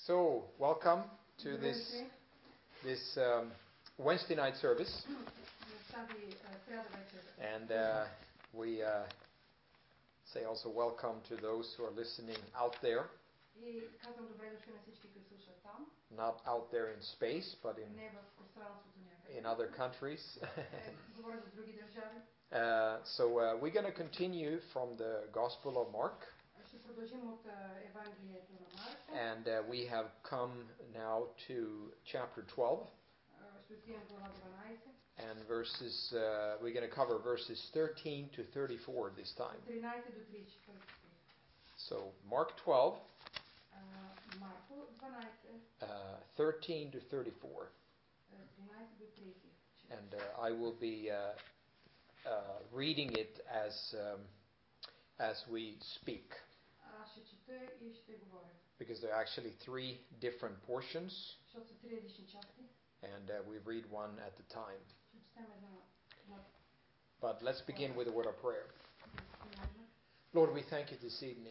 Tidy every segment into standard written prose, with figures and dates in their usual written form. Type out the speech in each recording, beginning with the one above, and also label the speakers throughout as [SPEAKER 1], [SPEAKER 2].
[SPEAKER 1] So, welcome to this Wednesday night service. And we say also welcome to those who are listening out there. Not out there in space, but in other countries. So we're going to continue from the Gospel of Mark. And we have come now to chapter 12. And verses, we're going to cover verses 13 to 34 this time. So, Mark 12, 13 to 34. And I will be reading it as we speak. Because there are actually three different portions. And we read one at a time. But let's begin with a word of prayer. Lord, we thank you this evening.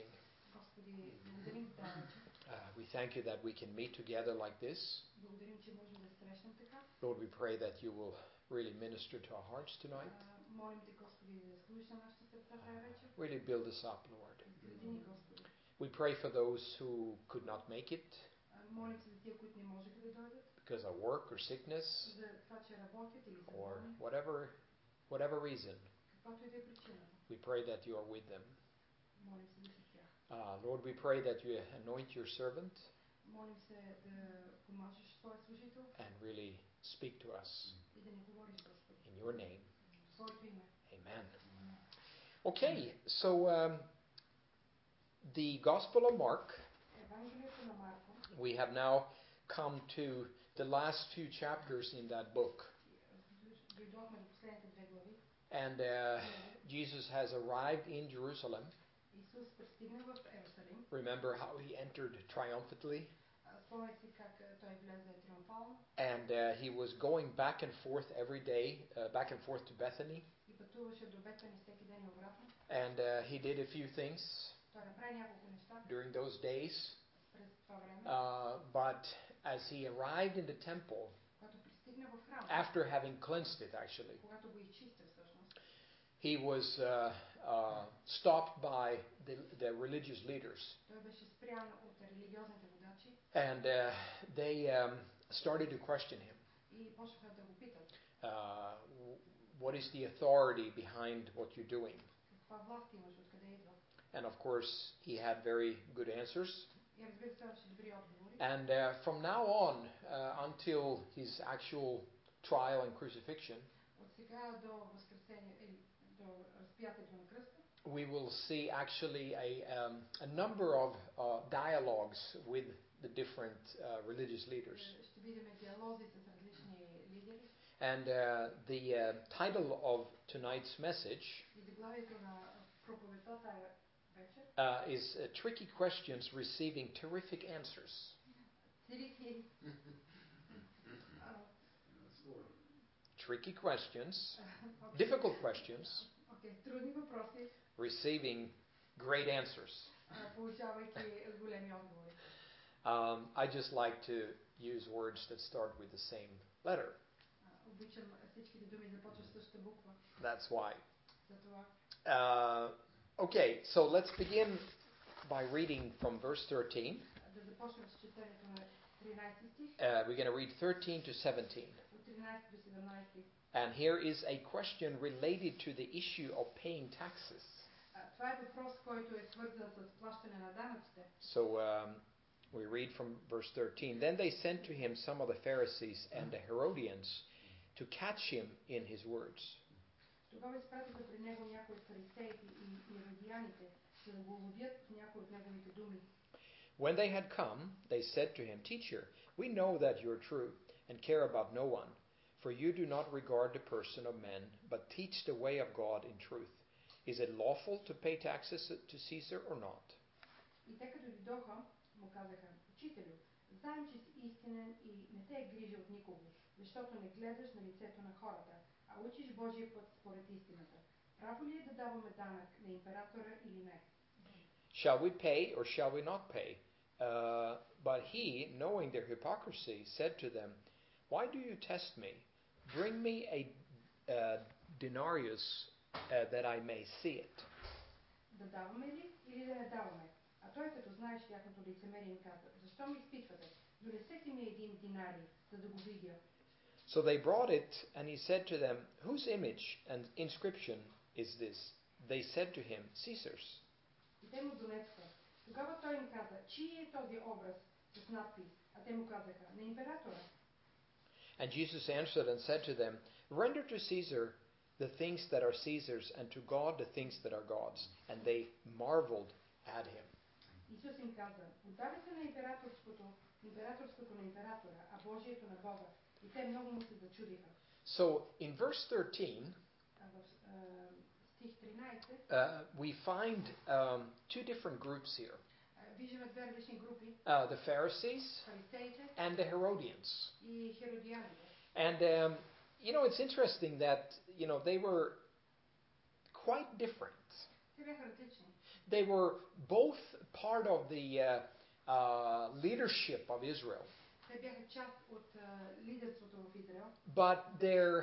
[SPEAKER 1] We thank you that we can meet together like this. Lord, we pray that you will really minister to our hearts tonight. Really build us up, Lord. We pray for those who could not make it because of work or sickness or whatever reason. We pray that you are with them. Lord, we pray that you anoint your servant and really speak to us. In your name. Amen. Okay, so the Gospel of Mark, we have now come to the last few chapters in that book. And Jesus has arrived in Jerusalem. Remember how he entered triumphantly? And he was going back and forth every day, back and forth to Bethany. And he did a few things during those days. But as he arrived in the temple, after having cleansed it actually, he was stopped by the religious leaders. And they started to question him. What is the authority behind what you're doing? And of course, he had very good answers. And from now on, until his actual trial and crucifixion, we will see actually a number of dialogues with the different religious leaders. And the title of tonight's message is Tricky Questions Receiving Terrific Answers. Tricky questions, difficult questions, receiving great answers. I just like to use words that start with the same letter. That's why. Okay, so let's begin by reading from verse 13. We're going to read 13 to 17. And here is a question related to the issue of paying taxes. So we read from verse 13. Then they sent to him some of the Pharisees and the Herodians to catch him in his words. When they had come, they said to him, Teacher, we know that you are true and care about no one, for you do not regard the person of men, but teach the way of God in truth. Is it lawful to pay taxes to Caesar or not? Shall we pay or shall we not pay? But he, knowing their hypocrisy, said to them, "Why do you test me? Bring me a denarius that I may see it."
[SPEAKER 2] Да даваме ли или да не даваме? А той, като знаеш тяхното лицемерие, им каза: "Защо ме изпитвате? Донесете ми един динарий, за да го видя."
[SPEAKER 1] So they brought it, and he said to them, "Whose image and inscription is this?" They said to him, "Caesar's."
[SPEAKER 2] И те му донесоха. Тогава той им каза: "Чий е този образ с надпис?" А те му казаха: "На императора."
[SPEAKER 1] And Jesus answered and said to them, "Render to Caesar the things that are Caesar's, and to God the things that are God's." And they marveled at him.
[SPEAKER 2] Исус им каза: "Отдавайте на императорското на императора, а Божието на Бога." И те много му се зачудиха.
[SPEAKER 1] So in verse 13,
[SPEAKER 2] стих 13,
[SPEAKER 1] we find two different groups here.
[SPEAKER 2] Виждаме две различни групи.
[SPEAKER 1] The Pharisees and the Herodians.
[SPEAKER 2] И херодианите.
[SPEAKER 1] And it's interesting that they were quite different.
[SPEAKER 2] Те бяха различни.
[SPEAKER 1] They were both part of the leadership of Israel.
[SPEAKER 2] Те бяха част от лидерството в Израел.
[SPEAKER 1] But their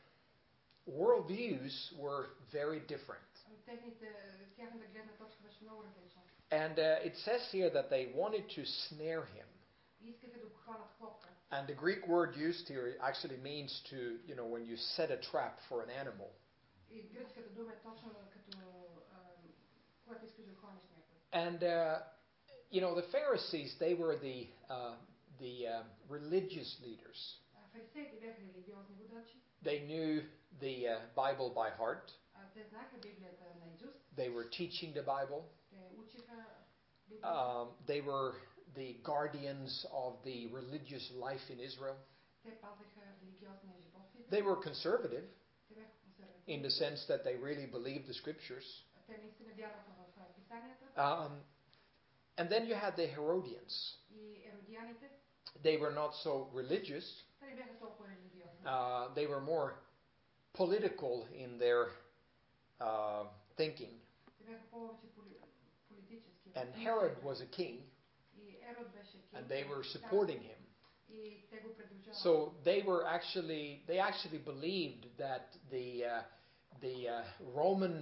[SPEAKER 1] worldviews were very different.
[SPEAKER 2] Тяхната гледна точка беше много различна.
[SPEAKER 1] And it says here that they wanted to snare him.
[SPEAKER 2] Искаха да го хванат клопка.
[SPEAKER 1] And the Greek word used here actually means to, when you set a trap for an animal.
[SPEAKER 2] И гръцката дума е точно като когато искаш да хванеш някой.
[SPEAKER 1] And the Pharisees, they were the religious leaders.
[SPEAKER 2] Фарисеите бяха религиозни водачи.
[SPEAKER 1] They knew the Bible by heart.
[SPEAKER 2] Те знаеха Библията наизуст.
[SPEAKER 1] They were teaching the Bible.
[SPEAKER 2] Те учиха Библията.
[SPEAKER 1] They were the guardians of the religious life in Israel.
[SPEAKER 2] Те пазеха религиозния живот в Израел.
[SPEAKER 1] They were conservative
[SPEAKER 2] Те бяха консервативни.
[SPEAKER 1] in the sense that they really believed the scriptures.
[SPEAKER 2] Те наистина вярваха в писанията.
[SPEAKER 1] And then you had the Herodians.
[SPEAKER 2] И еродианите.
[SPEAKER 1] They were not so religious.
[SPEAKER 2] Те не бяха толкова религиозни.
[SPEAKER 1] They were more political in their thinking.
[SPEAKER 2] Те бяха повече политически.
[SPEAKER 1] And Herod was a king.
[SPEAKER 2] И Ерод беше king.
[SPEAKER 1] And they were supporting him.
[SPEAKER 2] И те го придружаваха.
[SPEAKER 1] So they actually believed that the Roman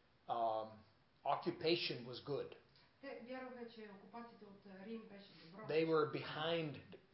[SPEAKER 1] occupation was good.
[SPEAKER 2] Те вярваха, че окупацията от Рим беше добро.
[SPEAKER 1] They were behind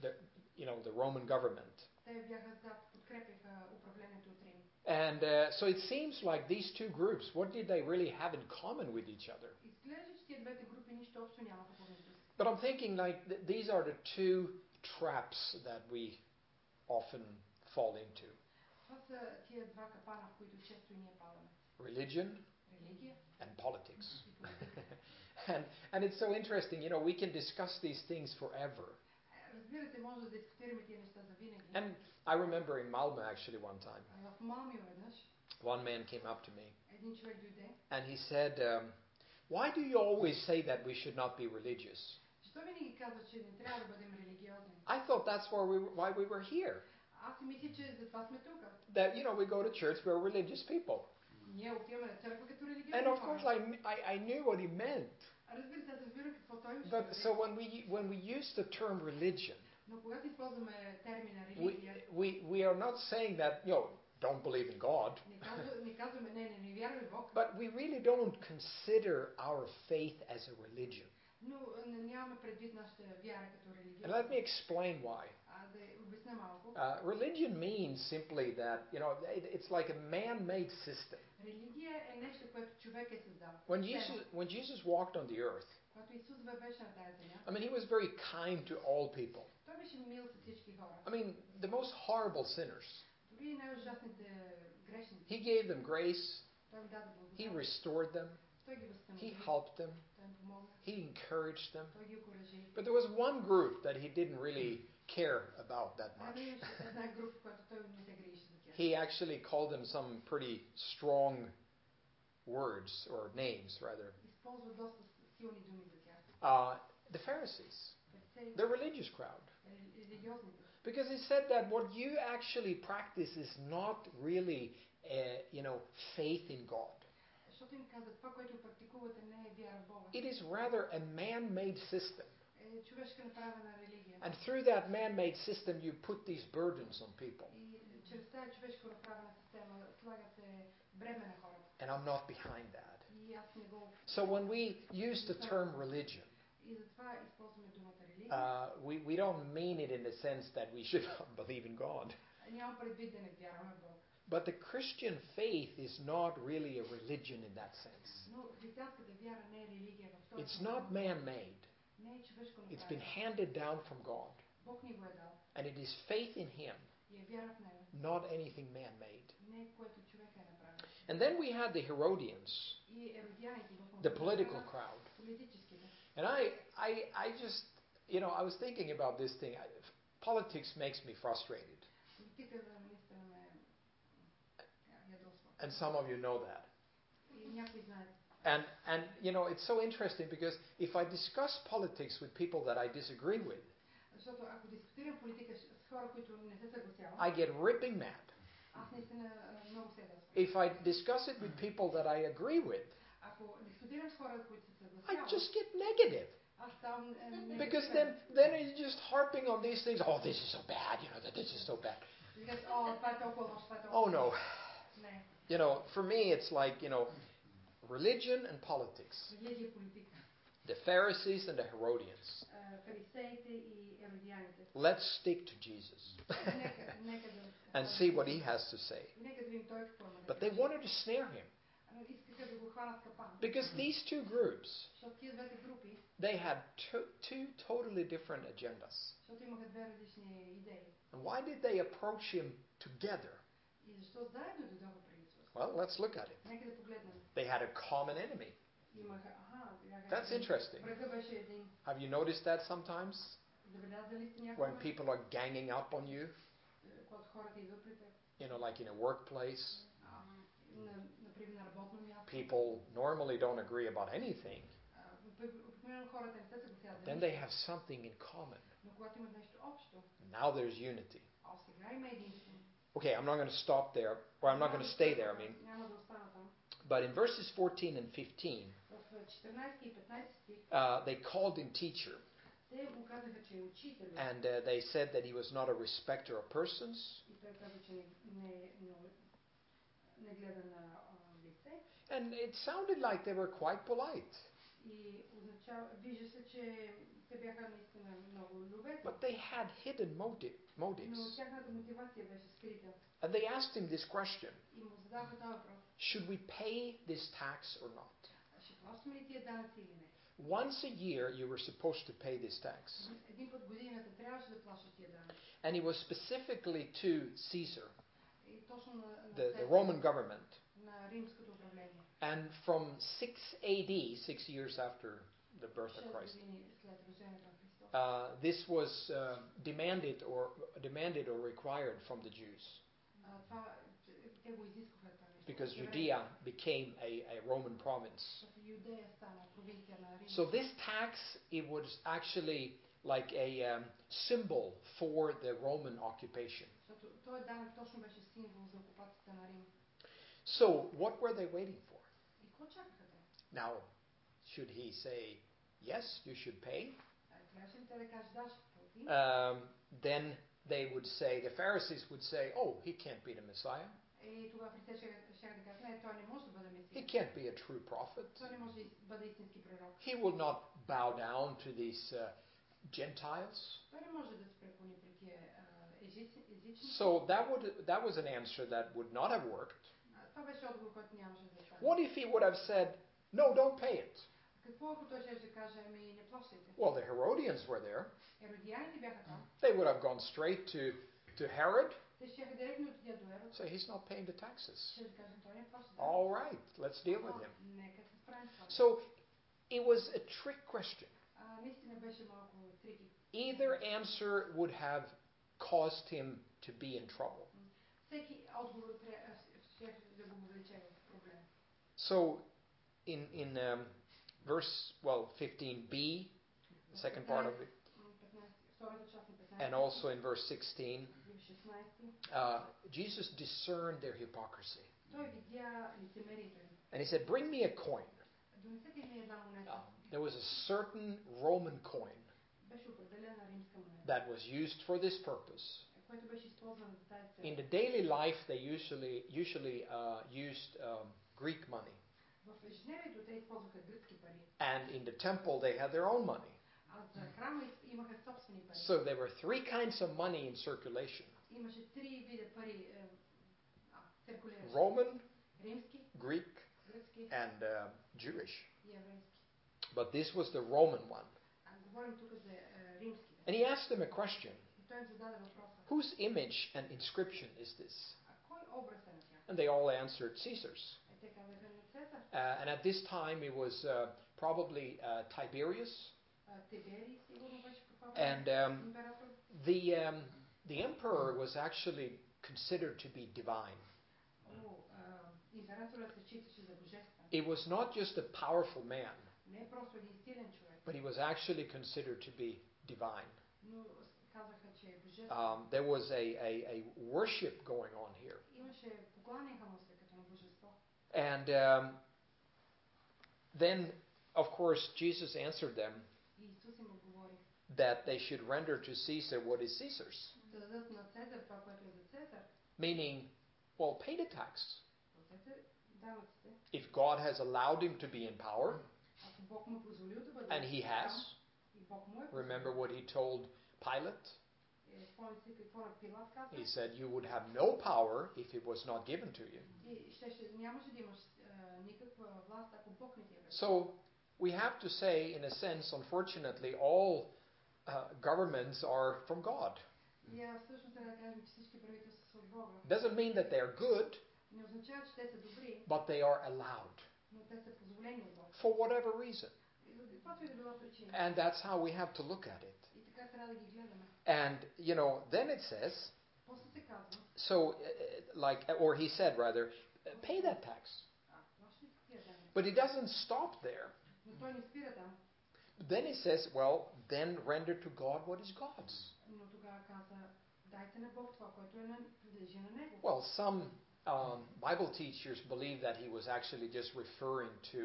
[SPEAKER 1] the Roman government.
[SPEAKER 2] Те бяха зад, подкрепяха управлението от Рим.
[SPEAKER 1] And so it seems like these two groups, what did they really have in common with each other?
[SPEAKER 2] Изглежда, че тези двете групи нищо общо нямаха помежду си.
[SPEAKER 1] But I'm thinking like these are the two traps that we often fall into.
[SPEAKER 2] Това са тия два капана, в които често и ние падаме.
[SPEAKER 1] Religion
[SPEAKER 2] Религия
[SPEAKER 1] and politics.
[SPEAKER 2] и политика.
[SPEAKER 1] And it's so interesting, we can discuss these things forever.
[SPEAKER 2] Разбира се, може да дискутираме тия неща за винаги.
[SPEAKER 1] And I remember in Malmö actually one time.
[SPEAKER 2] В Малмио веднъж
[SPEAKER 1] One man came up to me.
[SPEAKER 2] един човек дойде.
[SPEAKER 1] And he said, "Why do you always say that we should not be religious?"
[SPEAKER 2] Защо винаги казваш, че не трябва да бъдем религиозни?
[SPEAKER 1] I thought that's why we were here.
[SPEAKER 2] Аз си мисля, че за това сме тук.
[SPEAKER 1] That we go to church, we're religious people.
[SPEAKER 2] Ние отиваме на църква като религиозни
[SPEAKER 1] And of course
[SPEAKER 2] хора.
[SPEAKER 1] I knew what he meant.
[SPEAKER 2] Разбира се, аз разбирах какво той имаше.
[SPEAKER 1] But so when we use the term religion,
[SPEAKER 2] Но когато използваме термина религия,
[SPEAKER 1] we are not saying that don't believe in God.
[SPEAKER 2] не казваме не вярваме в Бог.
[SPEAKER 1] But we really don't consider our faith as a religion.
[SPEAKER 2] Но нямаме предвид нашата вяра като религия.
[SPEAKER 1] And let me explain why.
[SPEAKER 2] Да обясня малко.
[SPEAKER 1] Religion means simply that it's like a man-made system.
[SPEAKER 2] Религия е нещо, което човек е създал.
[SPEAKER 1] When Jesus walked on the earth,
[SPEAKER 2] Когато Исус беше на тази земя,
[SPEAKER 1] I mean, he was very kind to all people.
[SPEAKER 2] той беше мил с всички хора.
[SPEAKER 1] I mean, the most horrible sinners.
[SPEAKER 2] Дори най-ужасните грешници.
[SPEAKER 1] He gave them grace.
[SPEAKER 2] Той им даде благодат.
[SPEAKER 1] He restored them.
[SPEAKER 2] Той ги възстанови.
[SPEAKER 1] He helped them.
[SPEAKER 2] Той им помогна.
[SPEAKER 1] He encouraged them.
[SPEAKER 2] Той ги окуражи.
[SPEAKER 1] But there was one group that he didn't really care about that much.
[SPEAKER 2] Имаше една група, която той не се грижи за тях.
[SPEAKER 1] He actually called them some pretty strong words or names, rather.
[SPEAKER 2] Използва доста силни думи за тях.
[SPEAKER 1] The Pharisees,
[SPEAKER 2] Фарисеите,
[SPEAKER 1] the religious crowd.
[SPEAKER 2] религиозните.
[SPEAKER 1] Because he said that what you actually practice is not really, faith in God.
[SPEAKER 2] Защото им каза, това, което практикувате, не е вяра в Бога.
[SPEAKER 1] It is rather a man-made system.
[SPEAKER 2] е човешка направена религия.
[SPEAKER 1] And through that man-made system, you put these burdens on people.
[SPEAKER 2] И чрез тази човешко направена система слагате бреме на хората.
[SPEAKER 1] And I'm not behind that.
[SPEAKER 2] И аз не го.
[SPEAKER 1] So when we use the term religion,
[SPEAKER 2] И затова използваме думата религия.
[SPEAKER 1] we don't mean it in the sense that we should not believe in God.
[SPEAKER 2] Нямам предвид да не вярваме в Бог.
[SPEAKER 1] But the Christian faith is not really a religion in that sense.
[SPEAKER 2] Но християнската вяра не е религия в този
[SPEAKER 1] It's
[SPEAKER 2] смисъл.
[SPEAKER 1] not man-made.
[SPEAKER 2] Не е човешко
[SPEAKER 1] It's been
[SPEAKER 2] направено.
[SPEAKER 1] handed down from God.
[SPEAKER 2] Бог ни го е дал.
[SPEAKER 1] And it is faith in Him,
[SPEAKER 2] И е вяра в него.
[SPEAKER 1] not anything man-made.
[SPEAKER 2] Не е което човек е направил.
[SPEAKER 1] And then we had the Herodians,
[SPEAKER 2] И еродианите в
[SPEAKER 1] the political crowd.
[SPEAKER 2] политическите.
[SPEAKER 1] And I just, I was thinking about this thing. Politics makes me frustrated.
[SPEAKER 2] Политиката наистина ме ядосва.
[SPEAKER 1] And some of you know that.
[SPEAKER 2] И някои знаят.
[SPEAKER 1] And it's so interesting because if I discuss politics with people that I disagree with,
[SPEAKER 2] Защото ако дискутирам политика с хора, които не се съгласявам,
[SPEAKER 1] I get ripping mad.
[SPEAKER 2] аз наистина много се ядосвам.
[SPEAKER 1] If I discuss it with people that I agree with,
[SPEAKER 2] Ако дискутирам с хора, които се
[SPEAKER 1] I
[SPEAKER 2] съгласяват,
[SPEAKER 1] just get negative.
[SPEAKER 2] аз ставам
[SPEAKER 1] Because then you're just harping on these things. Oh, this is so bad. That this is so bad.
[SPEAKER 2] това е толкова лошо, това е толкова.
[SPEAKER 1] Oh no.
[SPEAKER 2] Не.
[SPEAKER 1] For me it's like, religion and politics.
[SPEAKER 2] Религия, политика.
[SPEAKER 1] The Pharisees and the Herodians.
[SPEAKER 2] Фарисеите и еродианите.
[SPEAKER 1] Let's stick to Jesus
[SPEAKER 2] Нека
[SPEAKER 1] and see what He has to say.
[SPEAKER 2] Нека да видим той какво има да
[SPEAKER 1] But they
[SPEAKER 2] каже.
[SPEAKER 1] wanted to snare Him
[SPEAKER 2] Искаха да го хванат капан.
[SPEAKER 1] because these two groups,
[SPEAKER 2] Защото тия двете групи,
[SPEAKER 1] they had two totally different agendas.
[SPEAKER 2] защото имаха две различни идеи.
[SPEAKER 1] And why did they approach Him together?
[SPEAKER 2] И защо заедно дойдоха при Исус?
[SPEAKER 1] Well, let's look at it.
[SPEAKER 2] Нека да погледнем.
[SPEAKER 1] They had a common enemy.
[SPEAKER 2] Имаха,
[SPEAKER 1] That's interesting.
[SPEAKER 2] врага беше един.
[SPEAKER 1] Have you noticed that sometimes?
[SPEAKER 2] Забелязали сте
[SPEAKER 1] When
[SPEAKER 2] някога,
[SPEAKER 1] people are ganging up on you,
[SPEAKER 2] когато хората идват при теб,
[SPEAKER 1] like in a workplace,
[SPEAKER 2] например на работно място,
[SPEAKER 1] people normally don't agree about anything.
[SPEAKER 2] обикновено хората не се съгласяват за
[SPEAKER 1] Then
[SPEAKER 2] нищо,
[SPEAKER 1] they have something in common.
[SPEAKER 2] но когато имат нещо общо,
[SPEAKER 1] Now there's unity.
[SPEAKER 2] а сега има единство.
[SPEAKER 1] Okay, I'm not going to stop there, or I'm not going to stay there,
[SPEAKER 2] Няма да остана там.
[SPEAKER 1] But in verses 14 and 15,
[SPEAKER 2] В 14 и 15 стих
[SPEAKER 1] they called him teacher.
[SPEAKER 2] те му казаха, че е учител.
[SPEAKER 1] And they said that he was not a respecter of persons.
[SPEAKER 2] И той каза, че не гледа на лице.
[SPEAKER 1] And it sounded like they were quite polite.
[SPEAKER 2] И вижда се, че те бяха наистина много любезни.
[SPEAKER 1] But they had hidden motives.
[SPEAKER 2] Но тяхната мотивация беше скрита.
[SPEAKER 1] And they asked him this question:
[SPEAKER 2] И му задаваха този въпрос.
[SPEAKER 1] Should we pay this tax or not?
[SPEAKER 2] Ще плащаме ли тия данъци или не?
[SPEAKER 1] Once a year you were supposed to pay this tax.
[SPEAKER 2] Един път годината трябваше да плащаш тия данъци.
[SPEAKER 1] And it was specifically to Caesar,
[SPEAKER 2] И точно на
[SPEAKER 1] the Roman government.
[SPEAKER 2] на римското управление.
[SPEAKER 1] And from 6 AD, 6 years after the birth of
[SPEAKER 2] 6
[SPEAKER 1] Christ,
[SPEAKER 2] години след рождението на Христос.
[SPEAKER 1] this was demanded or required from the Jews,
[SPEAKER 2] Това те го изискваха това нещо.
[SPEAKER 1] because Judea became a Roman province.
[SPEAKER 2] Защото Юдея стана провинция на Рим.
[SPEAKER 1] So this tax, it was actually like a symbol for the Roman occupation.
[SPEAKER 2] Защото този данък точно беше символ за окупацията на Рим.
[SPEAKER 1] So what were they waiting for?
[SPEAKER 2] И какво чакаха те?
[SPEAKER 1] Now, should he say, yes, you should pay?
[SPEAKER 2] Трябваше ли те да кажат да, ще плати?
[SPEAKER 1] Then they would say, the Pharisees would say, oh, he can't be the Messiah.
[SPEAKER 2] И тогава фарисеите ще да кажат, не, той не може да бъде
[SPEAKER 1] He
[SPEAKER 2] месия.
[SPEAKER 1] can't be a true prophet.
[SPEAKER 2] Той не може да бъде истински пророк.
[SPEAKER 1] He will not bow down to these Gentiles.
[SPEAKER 2] Той не може да се преклони при тия езични.
[SPEAKER 1] So that was an answer that would not have worked.
[SPEAKER 2] Това беше отговор, който нямаше да стане.
[SPEAKER 1] What if he would have said, no, don't pay it?
[SPEAKER 2] Какво ако той ще каже, ами не плащайте?
[SPEAKER 1] Well, the Herodians were there.
[SPEAKER 2] Еродианите бяха там.
[SPEAKER 1] They would have gone straight to Herod,
[SPEAKER 2] Те ще директно отидат до Ерод.
[SPEAKER 1] say he's not paying the taxes.
[SPEAKER 2] Ще да кажем, той не плаща.
[SPEAKER 1] All right, let's deal with him.
[SPEAKER 2] Нека се справим с това.
[SPEAKER 1] So it was a trick question.
[SPEAKER 2] Наистина беше малко трики.
[SPEAKER 1] Either answer would have caused him to be in trouble.
[SPEAKER 2] Всеки отговор ще да го влече в проблем.
[SPEAKER 1] So in verse 15b, the second part of it, and also in verse 16, Jesus discerned their hypocrisy. And he said, bring me a coin. There was a certain Roman coin
[SPEAKER 2] беше определена римска монета,
[SPEAKER 1] that was used for this purpose.
[SPEAKER 2] което беше използвано за тази цел.
[SPEAKER 1] In the daily life, they usually used Greek money.
[SPEAKER 2] В ежедневието те използваха гръцки пари.
[SPEAKER 1] And in the temple, they had their own money.
[SPEAKER 2] А за храма имаха собствени пари.
[SPEAKER 1] So there were three kinds of money in circulation.
[SPEAKER 2] Имаше три вида пари циркулиращи.
[SPEAKER 1] Roman,
[SPEAKER 2] Римски,
[SPEAKER 1] Greek,
[SPEAKER 2] гръцки
[SPEAKER 1] and Jewish.
[SPEAKER 2] и еврейски.
[SPEAKER 1] But this was the Roman one.
[SPEAKER 2] Говорим тук за римски.
[SPEAKER 1] And he asked them a question.
[SPEAKER 2] И той им зададе въпроса.
[SPEAKER 1] Whose image and inscription is this?
[SPEAKER 2] А кой образ е на тях?
[SPEAKER 1] And they all answered Caesar's.
[SPEAKER 2] Те казаха на Цезар.
[SPEAKER 1] And at this time it was probably Tiberius.
[SPEAKER 2] Тиберий сигурно беше по това време.
[SPEAKER 1] And
[SPEAKER 2] Император.
[SPEAKER 1] the emperor was actually considered to be divine.
[SPEAKER 2] Императорът се считаше за божествен.
[SPEAKER 1] It was not just a powerful man,
[SPEAKER 2] Не е просто един силен човек.
[SPEAKER 1] but he was actually considered to be divine.
[SPEAKER 2] Но казаха, че е божествен.
[SPEAKER 1] There was a worship going on here.
[SPEAKER 2] Имаше покланяха му се като на божество.
[SPEAKER 1] And then, of course, Jesus answered them
[SPEAKER 2] И Исус им отговори.
[SPEAKER 1] that they should render to Caesar what is Caesar's.
[SPEAKER 2] Да дадат на Цезар това, което е за Цезар.
[SPEAKER 1] Meaning, well, pay the tax.
[SPEAKER 2] Платете данъците.
[SPEAKER 1] If God has allowed him to be in power,
[SPEAKER 2] Ако Бог му позволил да бъде
[SPEAKER 1] and he has,
[SPEAKER 2] и Бог му е
[SPEAKER 1] remember what he told Pilate?
[SPEAKER 2] спомнете си какво на Пилат каза?
[SPEAKER 1] He said, you would have no power if it was not given to you.
[SPEAKER 2] И нямаше да имаш никаква власт, ако Бог не ти е предал.
[SPEAKER 1] So, we have to say, in a sense, unfortunately, all governments are from God.
[SPEAKER 2] И всъщност трябва да кажем, че всички правителства са от Бога.
[SPEAKER 1] Doesn't mean that they are good,
[SPEAKER 2] Не означава, че те са добри,
[SPEAKER 1] but they are allowed.
[SPEAKER 2] но те са позволени от Бога.
[SPEAKER 1] For whatever reason.
[SPEAKER 2] И за каквато и да била причина.
[SPEAKER 1] And that's how we have to look at it.
[SPEAKER 2] И така трябва да ги гледаме.
[SPEAKER 1] And, then it says,
[SPEAKER 2] После се казва,
[SPEAKER 1] so, or he said rather, pay that tax.
[SPEAKER 2] плащайте тия данъци.
[SPEAKER 1] But it doesn't stop there.
[SPEAKER 2] Но той не спира там.
[SPEAKER 1] Then he says, well, then render to God what is God's.
[SPEAKER 2] Но тогава каза, дайте на Бог това, което принадлежи на него.
[SPEAKER 1] Well, some Bible teachers believe that he was actually just referring to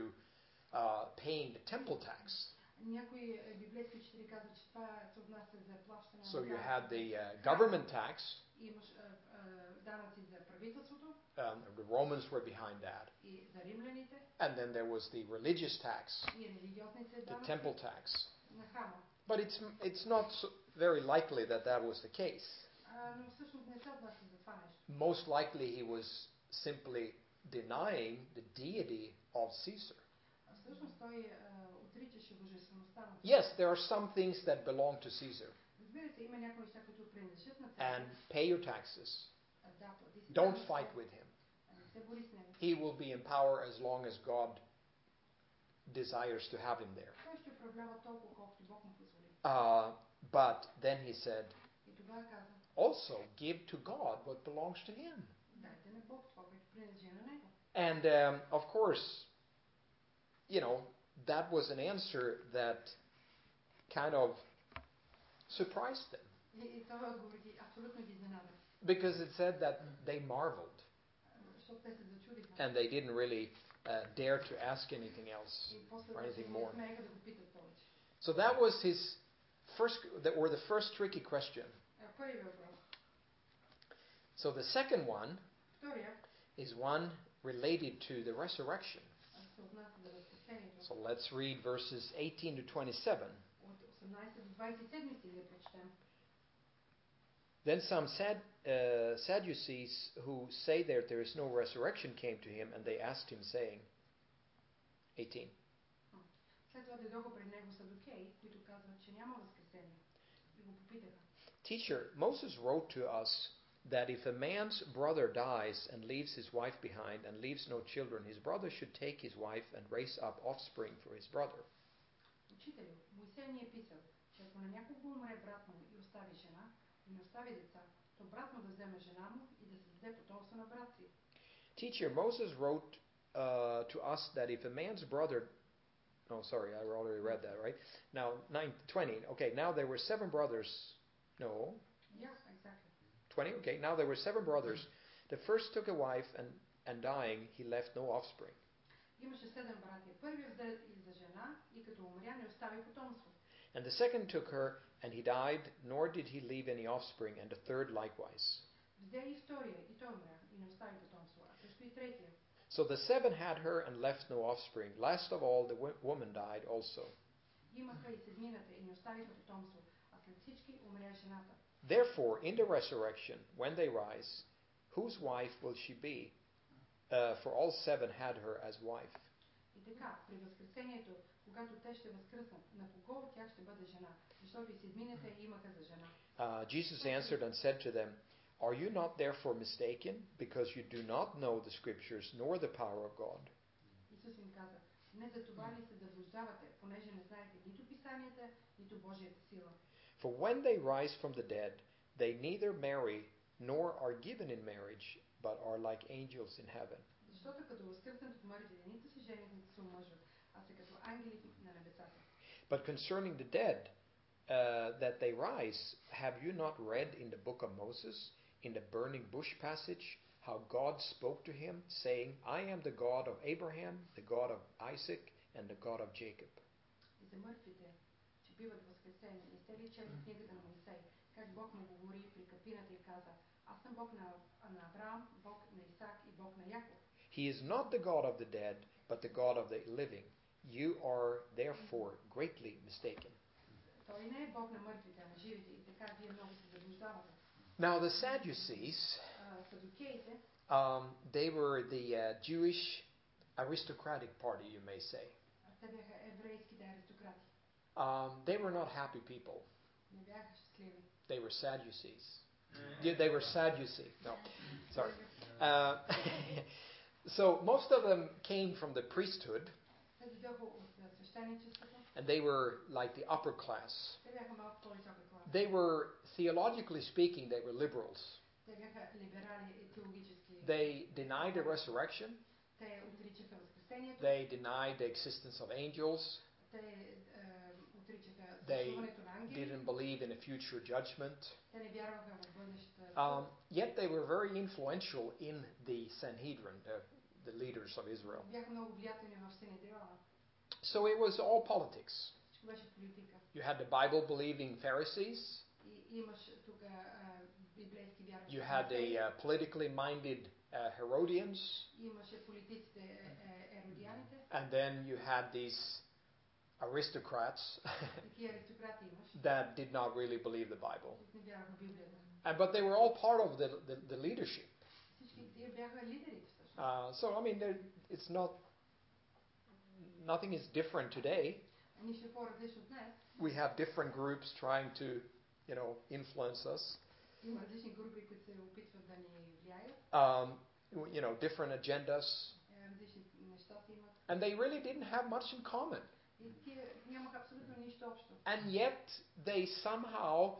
[SPEAKER 1] paying the temple tax.
[SPEAKER 2] Някои библейски учители казват, че това се отнася за плащане
[SPEAKER 1] So you
[SPEAKER 2] на
[SPEAKER 1] had the government tax.
[SPEAKER 2] Имаш данъци за правителството.
[SPEAKER 1] The Romans were behind that.
[SPEAKER 2] И за римляните.
[SPEAKER 1] And then there was the religious tax,
[SPEAKER 2] И религиозните
[SPEAKER 1] the
[SPEAKER 2] данъци
[SPEAKER 1] temple tax.
[SPEAKER 2] на храма.
[SPEAKER 1] But it's not very likely that that was the case.
[SPEAKER 2] Но всъщност не се отнася за това нещо.
[SPEAKER 1] Most likely he was simply denying the deity of Caesar.
[SPEAKER 2] Всъщност той отричаше божествеността на.
[SPEAKER 1] Yes, there are some things that belong to Caesar.
[SPEAKER 2] Разбира се, има някои неща, които принадлежат на
[SPEAKER 1] And
[SPEAKER 2] Цезар.
[SPEAKER 1] pay your taxes.
[SPEAKER 2] Да, плати си
[SPEAKER 1] Don't
[SPEAKER 2] данъците.
[SPEAKER 1] fight with him.
[SPEAKER 2] Не се бори с него.
[SPEAKER 1] He will be in power as long as God desires to have him there.
[SPEAKER 2] Той ще управлява толкова, колкото Бог му позволи.
[SPEAKER 1] But then he said,
[SPEAKER 2] И тогава каза,
[SPEAKER 1] also give to God what belongs to him.
[SPEAKER 2] дайте на Бог това, което принадлежи на него.
[SPEAKER 1] And of course, that was an answer that kind of surprised them.
[SPEAKER 2] И това отговор ги абсолютно ги изненада.
[SPEAKER 1] Because it said that they marveled.
[SPEAKER 2] Защото те се зачудиха.
[SPEAKER 1] And they didn't really dare to ask anything else
[SPEAKER 2] И после
[SPEAKER 1] or anything
[SPEAKER 2] не
[SPEAKER 1] more.
[SPEAKER 2] смееха да го питат повече.
[SPEAKER 1] So that was his the first tricky question.
[SPEAKER 2] Първи въпрос.
[SPEAKER 1] So the second one
[SPEAKER 2] Втория
[SPEAKER 1] is one related to the resurrection.
[SPEAKER 2] се отнася за възкресението.
[SPEAKER 1] So let's read verses 18 to 27.
[SPEAKER 2] От 18 до 27 стих да прочетем.
[SPEAKER 1] Then some Sadducees who say that there is no resurrection came to him, and they asked him, saying, 18.
[SPEAKER 2] След това дойдоха пред него садукеи, които казват, че няма възкресение. И го попитаха.
[SPEAKER 1] Teacher, Moses wrote to us that if a man's brother dies and leaves his wife behind and leaves no children, his brother should take his wife and raise up offspring for his brother.
[SPEAKER 2] Учителю, Моисей ни е писал, че ако на някого умре брат му и остави жена, и не остави деца, то брат му да вземе жена му и да създаде потомство на брат си.
[SPEAKER 1] Teacher, Moses wrote to us that if a man's brother... Oh, sorry, I already read that, right? Now, 20. Okay, now there were 7 brothers. No,
[SPEAKER 2] Yeah, exactly.
[SPEAKER 1] 20. Okay, now there were 7 brothers. The first took a wife, and dying, he left no offspring.
[SPEAKER 2] Имаше 7 братя. Първият взе за жена и като умря не остави потомство.
[SPEAKER 1] And the second took her, and he died, nor did he leave any offspring, and the third likewise.
[SPEAKER 2] Взе и втория, и той умря, и не остави потомство, а също и третия.
[SPEAKER 1] So the seven had her and left no offspring. Last of all, the woman died also.
[SPEAKER 2] Имаха и седмината, и не оставиха потомство, а след всички умря жената.
[SPEAKER 1] Therefore, in the resurrection, when they rise, whose wife will she be? For all seven had her as wife.
[SPEAKER 2] И така, при възкресението, когато те ще възкръснат, на кого от тях ще бъде жена? Защото и седмината имаха за жена.
[SPEAKER 1] Jesus answered and said to them, Are you not therefore mistaken, because you do not know the Scriptures nor the power of God?
[SPEAKER 2] Исус им каза, не за това ли се заблуждавате, понеже не знаете нито писанията, нито Божията сила.
[SPEAKER 1] For when they rise from the dead, they neither marry nor are given in marriage, but are like angels in heaven.
[SPEAKER 2] Защото като възкръснат от мъртвите, нито се женят, нито се омъжват, а са като ангели на небесата.
[SPEAKER 1] But concerning the dead, that they rise, have you not read in the book of Moses, in the burning bush passage, how God spoke to him, saying, I am the God of Abraham, the God of Isaac, and the God of Jacob?
[SPEAKER 2] И за мъртвите, че биват възкресени, не сте ли чели в книгата на Моисей, как Бог му говори при капината и каза, аз съм Бог на Авраам, Бог на Исак и Бог на Яков.
[SPEAKER 1] He is not the God of the dead, but the God of the living. You are therefore greatly mistaken.
[SPEAKER 2] Той не е Бог на мъртвите, а на живите, и така вие много се заблуждавате.
[SPEAKER 1] Now the Sadducees,
[SPEAKER 2] Садукеите,
[SPEAKER 1] they were the Jewish aristocratic party, you may say.
[SPEAKER 2] те бяха еврейските аристократи.
[SPEAKER 1] They were not happy people.
[SPEAKER 2] Не бяха щастливи.
[SPEAKER 1] They were Sadducees. They were Sadducee. No, sorry. So most of them came from the priesthood,
[SPEAKER 2] Те дойдоха от свещеничеството.
[SPEAKER 1] and they were like the upper class.
[SPEAKER 2] Те бяха малко по-висока класа.
[SPEAKER 1] They were, theologically speaking, they were liberals.
[SPEAKER 2] Те бяха либерали и теологически.
[SPEAKER 1] They denied the resurrection.
[SPEAKER 2] Те отричаха възкресението.
[SPEAKER 1] They denied the existence of angels.
[SPEAKER 2] Те отричаха
[SPEAKER 1] They
[SPEAKER 2] съществуването на ангели.
[SPEAKER 1] didn't believe in a future judgment.
[SPEAKER 2] Те не вярваха в бъдещето.
[SPEAKER 1] Yet they were very influential in the Sanhedrin, the leaders of Israel.
[SPEAKER 2] Бяха много влиятелни в Синедриона.
[SPEAKER 1] So it was all politics.
[SPEAKER 2] Всичко беше политика.
[SPEAKER 1] You had the Bible-believing Pharisees.
[SPEAKER 2] И имаш тук библейски вярващи.
[SPEAKER 1] You had the politically minded Herodians.
[SPEAKER 2] Имаше политиците еродианите.
[SPEAKER 1] And then you had these aristocrats
[SPEAKER 2] Такива аристократи имаш.
[SPEAKER 1] that did not really believe the Bible.
[SPEAKER 2] Които не вярваха в Библията.
[SPEAKER 1] But they were all part of the leadership.
[SPEAKER 2] Всички тия бяха лидерите всъщност.
[SPEAKER 1] So I mean, it's not, nothing is different today.
[SPEAKER 2] Нищо по-различно днес.
[SPEAKER 1] We have different groups trying to, influence us.
[SPEAKER 2] Има различни групи, които се опитват да ни влияят.
[SPEAKER 1] Different agendas.
[SPEAKER 2] Различни неща си имат.
[SPEAKER 1] And they really didn't have much in common.
[SPEAKER 2] И тия нямаха абсолютно нищо общо.
[SPEAKER 1] And yet they somehow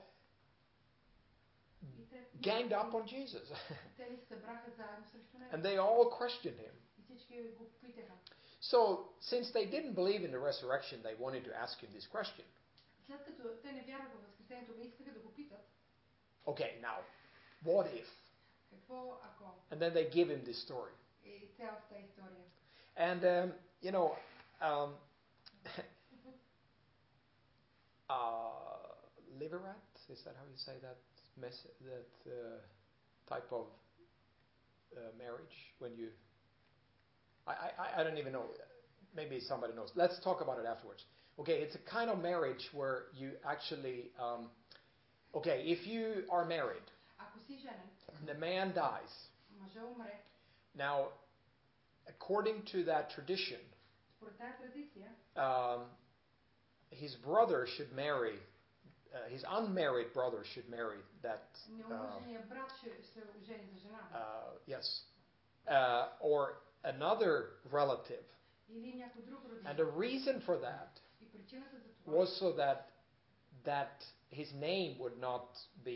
[SPEAKER 1] ganged up on Jesus.
[SPEAKER 2] Те ли събраха заедно срещу него.
[SPEAKER 1] And they all questioned him.
[SPEAKER 2] И всички го питаха.
[SPEAKER 1] So, since they didn't believe in the resurrection, they wanted to ask him this question.
[SPEAKER 2] След като те не вярваха в възкресението, не искаха да го питат.
[SPEAKER 1] Okay, now, what if?
[SPEAKER 2] Какво ако?
[SPEAKER 1] And then they give him this story.
[SPEAKER 2] И цялата тази история.
[SPEAKER 1] And, liverat, is that how you say that type of marriage? When you, I don't even know. Maybe somebody knows. Let's talk about it afterwards. Okay, it's a kind of marriage where you actually, if you are married,
[SPEAKER 2] Ако си женен,
[SPEAKER 1] and the man dies.
[SPEAKER 2] мъжът умре.
[SPEAKER 1] Now, according to that tradition,
[SPEAKER 2] според тази традиция,
[SPEAKER 1] his brother should marry, his unmarried brother should marry that.
[SPEAKER 2] Неомъженият брат ще се ожени за жена.
[SPEAKER 1] Yes, or another relative.
[SPEAKER 2] Или някой друг родител.
[SPEAKER 1] And the reason for that
[SPEAKER 2] И причината за това
[SPEAKER 1] was so that his name would not be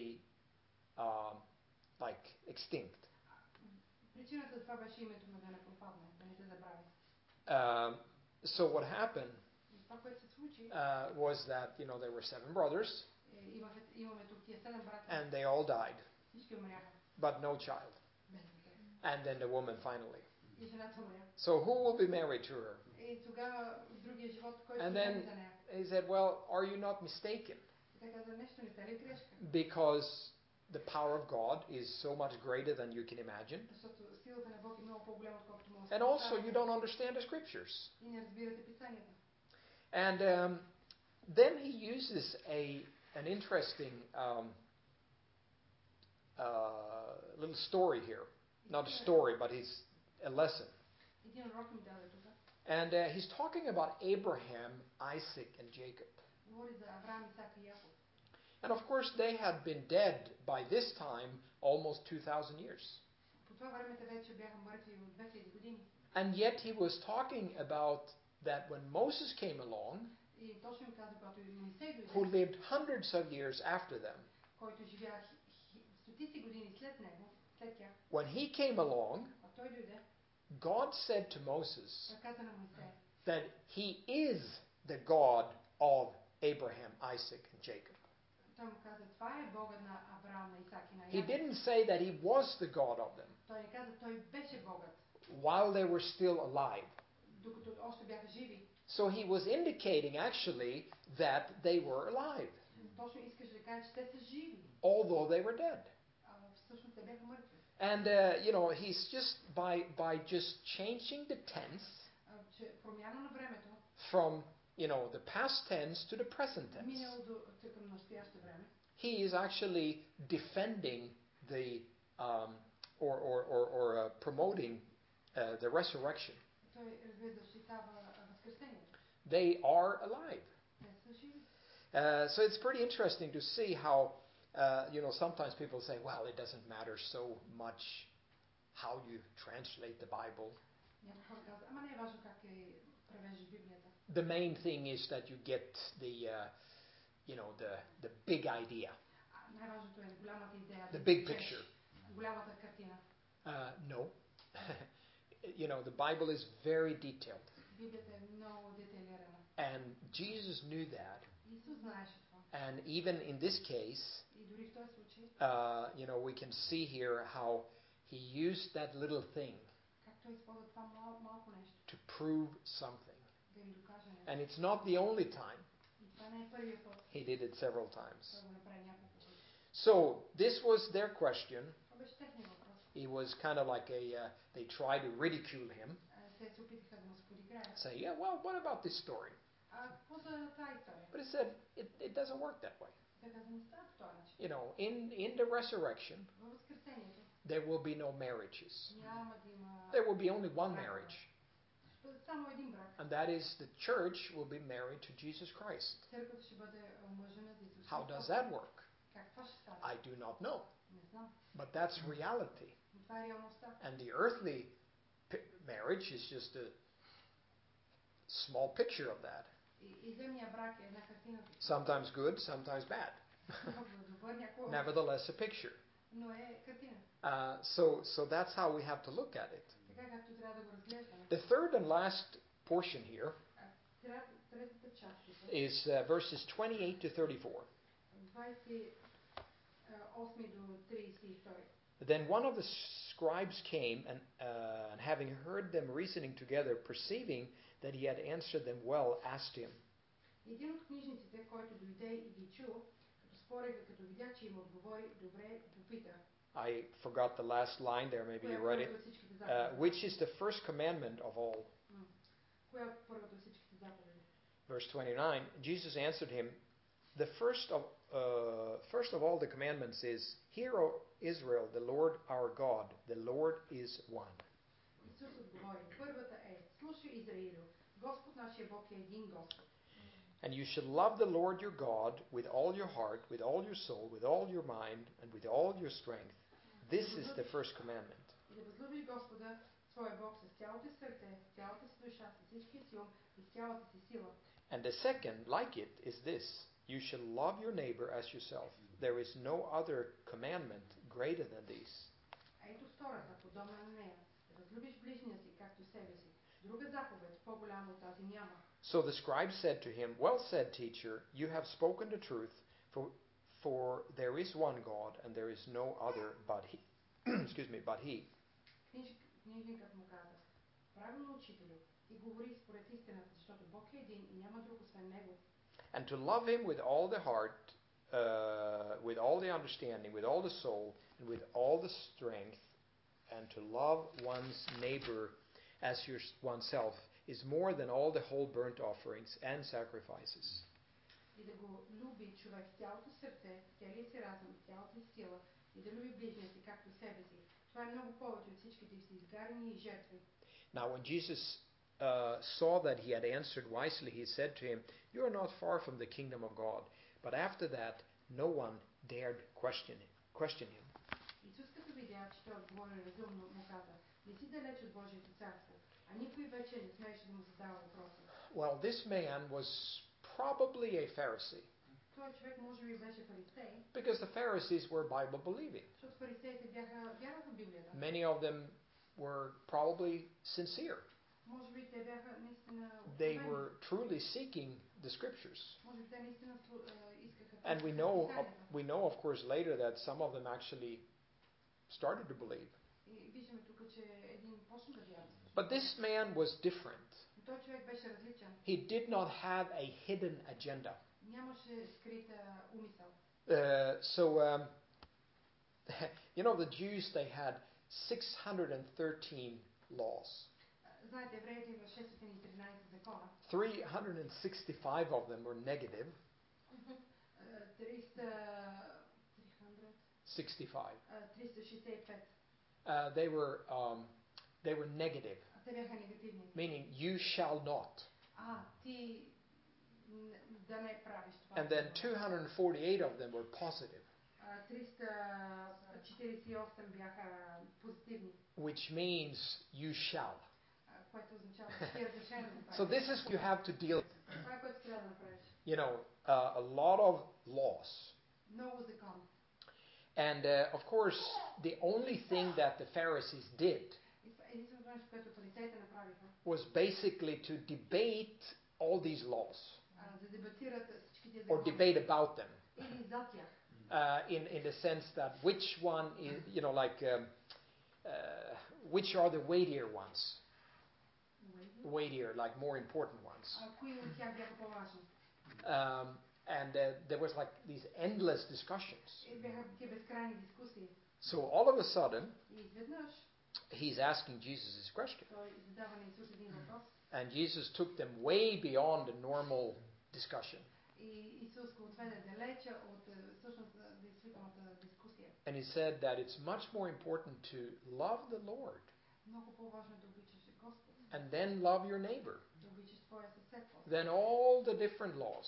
[SPEAKER 1] extinct.
[SPEAKER 2] Причината за това беше името му да не пропадне, да не се забрави.
[SPEAKER 1] So what happened
[SPEAKER 2] Това, което се случи,
[SPEAKER 1] was that there were 7 brothers,
[SPEAKER 2] имаме тук тия 7 брата,
[SPEAKER 1] and they all died,
[SPEAKER 2] всички умряха,
[SPEAKER 1] but no child.
[SPEAKER 2] без дете.
[SPEAKER 1] And then the woman finally.
[SPEAKER 2] И жената умря.
[SPEAKER 1] So who will be married to her?
[SPEAKER 2] И И тогава другия живот, който
[SPEAKER 1] And
[SPEAKER 2] гледа
[SPEAKER 1] then
[SPEAKER 2] за нея.
[SPEAKER 1] he said, well, are you not mistaken?
[SPEAKER 2] И те каза, нещо не сте ли грешка?
[SPEAKER 1] Because the power of God is so much greater than you can imagine.
[SPEAKER 2] Защото силата на Бог е много по-голяма, отколкото може да
[SPEAKER 1] And also, you don't understand the scriptures.
[SPEAKER 2] И не разбирате писанията.
[SPEAKER 1] And then he uses an interesting little story here. Not a story, but a lesson.
[SPEAKER 2] Един урок ми даде тук.
[SPEAKER 1] And he's talking about Abraham, Isaac, and Jacob.
[SPEAKER 2] Говори за Авраам, Исак и Яков.
[SPEAKER 1] And of course, they had been dead by this time almost 2,000 years.
[SPEAKER 2] По това време те вече бяха мъртви от 2000 години.
[SPEAKER 1] And yet he was talking about that when Moses came along,
[SPEAKER 2] И точно им каза, когато Моисей дойде,
[SPEAKER 1] who lived hundreds of years after them,
[SPEAKER 2] който живя стотици години след него, след тях,
[SPEAKER 1] when he came along,
[SPEAKER 2] а той дойде,
[SPEAKER 1] God said to Moses
[SPEAKER 2] той каза на Моисей,
[SPEAKER 1] that he is the God of Abraham, Isaac, and Jacob.
[SPEAKER 2] той му каза, това е Богът на Авраам, на Исак и на
[SPEAKER 1] He
[SPEAKER 2] Яков.
[SPEAKER 1] didn't say that he was the God of them
[SPEAKER 2] Той не каза, той беше Богът,
[SPEAKER 1] while they were still alive.
[SPEAKER 2] докато още бяха живи.
[SPEAKER 1] So he was indicating actually that they were alive,
[SPEAKER 2] Точно искаш да кажа, че те са живи,
[SPEAKER 1] although they were dead.
[SPEAKER 2] Всъщност те бяха мъртви.
[SPEAKER 1] And he's just by just changing the tense
[SPEAKER 2] Че промяна на времето,
[SPEAKER 1] from the past tense to the present tense,
[SPEAKER 2] минало към настояще време,
[SPEAKER 1] he is actually defending the promoting the resurrection.
[SPEAKER 2] той защитава възкресението.
[SPEAKER 1] They are alive.
[SPEAKER 2] Те са живи.
[SPEAKER 1] So it's pretty interesting to see how sometimes people say, well, it doesn't matter so much how you translate the Bible.
[SPEAKER 2] Някои хора казват, ама не е важно как превеждаш Библията.
[SPEAKER 1] The main thing is that you get the big idea,
[SPEAKER 2] Най-важното е голямата идея.
[SPEAKER 1] the big picture.
[SPEAKER 2] Голямата картина.
[SPEAKER 1] No. The Bible is very detailed.
[SPEAKER 2] Библията е много детайлирана.
[SPEAKER 1] And Jesus knew that.
[SPEAKER 2] Исус знаеше това.
[SPEAKER 1] And even in this case,
[SPEAKER 2] И дори в този случай,
[SPEAKER 1] we can see here how he used that little thing
[SPEAKER 2] как той използва това малко нещо,
[SPEAKER 1] to prove something.
[SPEAKER 2] да им докаже нещо.
[SPEAKER 1] And it's not the only time.
[SPEAKER 2] И това не е първият път.
[SPEAKER 1] He did it several times.
[SPEAKER 2] Той го направи няколко пъти.
[SPEAKER 1] So this was their question.
[SPEAKER 2] Това беше техния въпрос.
[SPEAKER 1] It was kind of like they tried to ridicule him.
[SPEAKER 2] Те се опитаха да му се подиграят.
[SPEAKER 1] Say, yeah, well, what about this story?
[SPEAKER 2] Какво за тази история?
[SPEAKER 1] But he said, it doesn't work that way.
[SPEAKER 2] Те каза, не става по този начин.
[SPEAKER 1] In the resurrection,
[SPEAKER 2] Във възкресението
[SPEAKER 1] there will be no marriages.
[SPEAKER 2] няма да има...
[SPEAKER 1] There will be only one marriage.
[SPEAKER 2] Само един брак.
[SPEAKER 1] And that is the church will be married to Jesus Christ.
[SPEAKER 2] Църквата ще бъде омъжена за Исус.
[SPEAKER 1] How does that work?
[SPEAKER 2] Как това ще стане?
[SPEAKER 1] I do not know.
[SPEAKER 2] Не знам.
[SPEAKER 1] But that's reality.
[SPEAKER 2] Но това е реалността.
[SPEAKER 1] And the earthly marriage is just a small picture of that.
[SPEAKER 2] И земния брак е една картина.
[SPEAKER 1] Sometimes good, sometimes bad. Nevertheless, a picture.
[SPEAKER 2] Но е картина.
[SPEAKER 1] So that's how we have to look at it.
[SPEAKER 2] Така както трябва да го разглеждаме.
[SPEAKER 1] The third and last portion here
[SPEAKER 2] Третата част
[SPEAKER 1] is verses 28 to 34.
[SPEAKER 2] 28 до 32.
[SPEAKER 1] Then one of the scribes came and having heard them reasoning together, perceiving that he had answered them well, asked him.
[SPEAKER 2] Един от книжниците, който дойде и ги чу, като спореха, като видя, че им отговори, добре попита.
[SPEAKER 1] I forgot the last line there, maybe you read it. Which is the first commandment of all?
[SPEAKER 2] Коя е първата от всичките заповеди?
[SPEAKER 1] Verse 29, Jesus answered him, the first of all the commandments is, Hear, O Israel, the Lord our God, the Lord is one.
[SPEAKER 2] Исус отговори, първата е, слушай Израилю, Господ нашия Бог е един Господ.
[SPEAKER 1] And you shall love the Lord your God with all your heart, with all your soul, with all your mind, and with all your strength. This is the first commandment.
[SPEAKER 2] И да възлюбиш Господа, своя Бог, с цялото сърце, с цялата си душа, с всичкия си ум и с цялата си сила.
[SPEAKER 1] And the second, like it, is this. You shall love your neighbor as yourself. There is no other commandment greater than these.
[SPEAKER 2] Ето втората, подобна на нея. Да възлюбиш ближния си, както себе си. Друга заповед, по-голяма от тази няма.
[SPEAKER 1] So the scribe said to him, Well said, teacher, you have spoken the truth, for there is one God, and there is no other but He. Excuse me, but He.
[SPEAKER 2] Книжникът му каза, правилно учителю, И говори според истината, защото Бог е един и няма друг освен него.
[SPEAKER 1] And to love him with all the heart, with all the understanding, with all the soul, and with all the strength, and to love one's neighbor as oneself is more than all the whole burnt offerings and sacrifices.
[SPEAKER 2] И да го люби човек с цялото сърце, с целия си разум, с цялата си сила и да люби ближния си както себе си. Това е много повече от всичките си изгаряния и жертви.
[SPEAKER 1] Now when Jesus saw that he had answered wisely, he said to him, "You are not far from the kingdom of God." But after that, no one dared question him.
[SPEAKER 2] Исус като видя, че той отговори разумно, му каза: "Не си далеч от Божието царство." А никой вече не смееше да му задава въпроси.
[SPEAKER 1] Well, this man was probably a Pharisee.
[SPEAKER 2] Той човек може би беше фарисей.
[SPEAKER 1] Because the Pharisees were Bible believing.
[SPEAKER 2] Защото фарисеите вярваха в Библията.
[SPEAKER 1] Many of them were probably sincere.
[SPEAKER 2] Може би те бяха наистина
[SPEAKER 1] They were truly seeking the scriptures.
[SPEAKER 2] Може би те наистина искаха.
[SPEAKER 1] And we know of course later that some of them actually started to believe.
[SPEAKER 2] И виждаме тук, че един почна да вярва.
[SPEAKER 1] But this man was different.
[SPEAKER 2] Той човек беше различен.
[SPEAKER 1] He did not have a hidden agenda.
[SPEAKER 2] Нямаше скрита умисъл.
[SPEAKER 1] You know, the Jews, they had 613 laws.
[SPEAKER 2] Знаете, евреите имат 613 закона.
[SPEAKER 1] 365 of them were negative.
[SPEAKER 2] 365.
[SPEAKER 1] They were negative.
[SPEAKER 2] Те бяха негативни.
[SPEAKER 1] Meaning, you shall not.
[SPEAKER 2] Ти да не правиш това.
[SPEAKER 1] And then 248 of them were positive.
[SPEAKER 2] 348 бяха позитивни.
[SPEAKER 1] Which means you shall.
[SPEAKER 2] Което означава ти е разрешено да правиш.
[SPEAKER 1] So this is what you have to deal with.
[SPEAKER 2] Това е което трябва да направиш.
[SPEAKER 1] You know, a lot of laws.
[SPEAKER 2] Много закон.
[SPEAKER 1] And of course, the only thing that the Pharisees did was basically to debate all these laws. Or debate about them. In the sense that which one is, you know, like, which are the weightier ones? Weightier, like more important ones. And there was like these endless discussions. So all of a sudden, he's asking Jesus this question. And Jesus took them way beyond the normal discussion. And he said that it's much more important to love the Lord and then love your neighbor than all the different laws,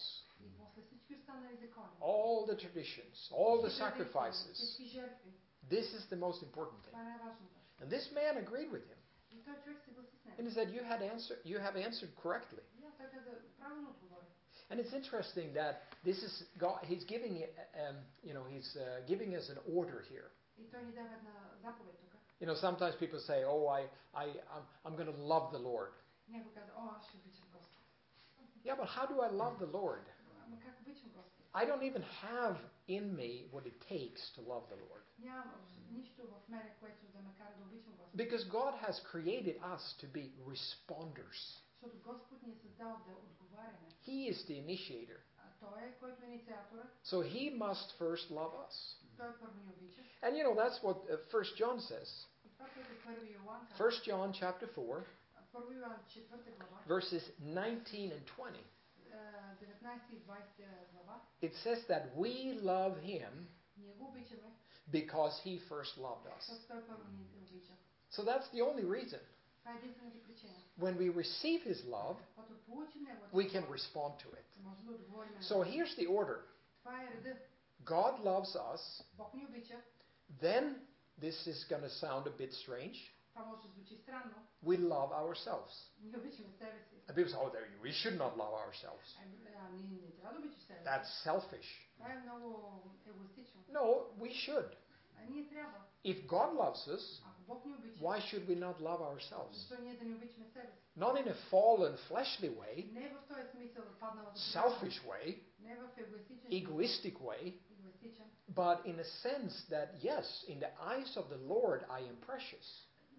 [SPEAKER 1] all the traditions, all the sacrifices. This is the most important thing. And this man agreed with him. And he said, you have answered correctly. And it's interesting that this is God. He's giving giving us an order here. You know, sometimes people say, "Oh, I'm going to love the Lord." Yeah, but how do I love the Lord? I don't even have in me what it takes to love the Lord. Because God has created us to be responders. He is the initiator. So He must first love us. And you know, that's what 1 John says. 1 John chapter 4, verses 19 and 20. It says that we love Him because He first loved us. So that's the only reason. When we receive His love, we can respond to it. So here's the order. God loves us. Then, this is going to sound a bit strange, we love ourselves. And people say, "Oh, we should not love ourselves. That's selfish." No, we should. If God loves us, why should we not love ourselves? Not in a fallen, fleshly way, selfish way, egoistic way, but in a sense that, yes, in the eyes of the Lord I am precious.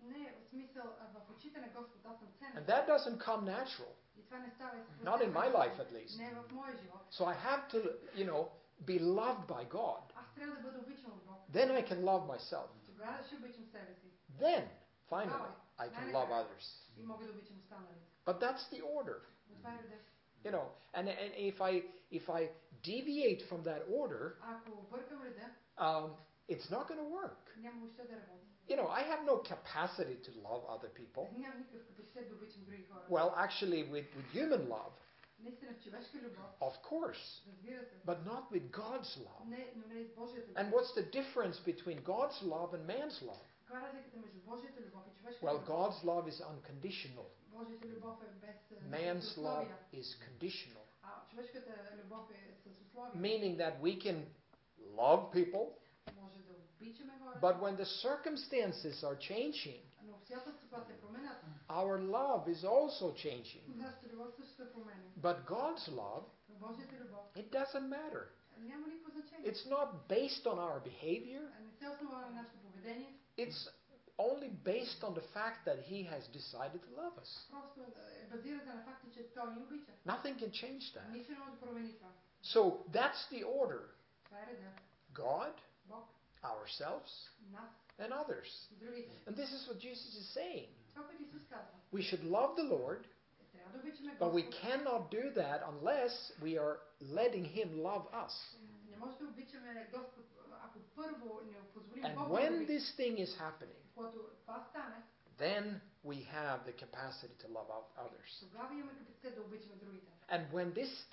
[SPEAKER 2] Не в смисъл в очите на Господ аз съм ценен.
[SPEAKER 1] And that doesn't come natural.
[SPEAKER 2] И това не става
[SPEAKER 1] Not in my life at least.
[SPEAKER 2] Не в моя живот.
[SPEAKER 1] So I have to, be loved by God.
[SPEAKER 2] Аз трябва да бъда обичан от Бог.
[SPEAKER 1] Then I can love myself.
[SPEAKER 2] Тогава ще обичам себе си.
[SPEAKER 1] Then, finally, I can love others.
[SPEAKER 2] И мога да обичам останалите.
[SPEAKER 1] But that's the order.
[SPEAKER 2] Това е редът.
[SPEAKER 1] And if I deviate from that order,
[SPEAKER 2] Ако объркам реда,
[SPEAKER 1] it's not going to work.
[SPEAKER 2] няма въобще да работи.
[SPEAKER 1] I have no capacity to love other people.
[SPEAKER 2] Нямам никакъв капацитет да обичам други хора.
[SPEAKER 1] Well, actually, with human love,
[SPEAKER 2] Наистина в човешка любов,
[SPEAKER 1] of course,
[SPEAKER 2] разбира се,
[SPEAKER 1] but not with God's love.
[SPEAKER 2] не, но не с Божията любов.
[SPEAKER 1] And what's the difference between God's love and man's love?
[SPEAKER 2] Каква е разликата между Божията любов и човешката
[SPEAKER 1] Well,
[SPEAKER 2] любов?
[SPEAKER 1] God's love is unconditional.
[SPEAKER 2] Божията любов е без
[SPEAKER 1] Man's love
[SPEAKER 2] условия,
[SPEAKER 1] is conditional.
[SPEAKER 2] а човешката любов е с условия.
[SPEAKER 1] Meaning that we can love people,
[SPEAKER 2] Може да обичаме хората,
[SPEAKER 1] but when the circumstances are changing,
[SPEAKER 2] но обстоятелствата се променят.
[SPEAKER 1] our love is also changing.
[SPEAKER 2] Нашата любов също се променя.
[SPEAKER 1] But God's love,
[SPEAKER 2] Но Божията любов
[SPEAKER 1] it doesn't matter.
[SPEAKER 2] няма никакво значение.
[SPEAKER 1] It's not based on our behavior.
[SPEAKER 2] Не се основава на нашето поведение.
[SPEAKER 1] It's only based on the fact that He has decided to love us.
[SPEAKER 2] Просто базира се на факта, че Той ни обича.
[SPEAKER 1] Nothing can change that.
[SPEAKER 2] Нищо не може да промени това.
[SPEAKER 1] So that's the order.
[SPEAKER 2] Това е реда.
[SPEAKER 1] God,
[SPEAKER 2] Бог,
[SPEAKER 1] ourselves,
[SPEAKER 2] нас
[SPEAKER 1] and others.
[SPEAKER 2] и другите.
[SPEAKER 1] And this is what Jesus is saying.
[SPEAKER 2] Това, което Исус казва.
[SPEAKER 1] We should love the Lord,
[SPEAKER 2] Трябва да обичаме
[SPEAKER 1] but we
[SPEAKER 2] Господ.
[SPEAKER 1] cannot do that unless we are letting Him love us.
[SPEAKER 2] Не може да обичаме Господ, ако първо не позволим
[SPEAKER 1] And
[SPEAKER 2] Бог
[SPEAKER 1] when
[SPEAKER 2] да обича.
[SPEAKER 1] this thing is happening,
[SPEAKER 2] Когато това стане,
[SPEAKER 1] then we have the capacity to love others.
[SPEAKER 2] тогава имаме капацитет да обичаме другите.
[SPEAKER 1] And when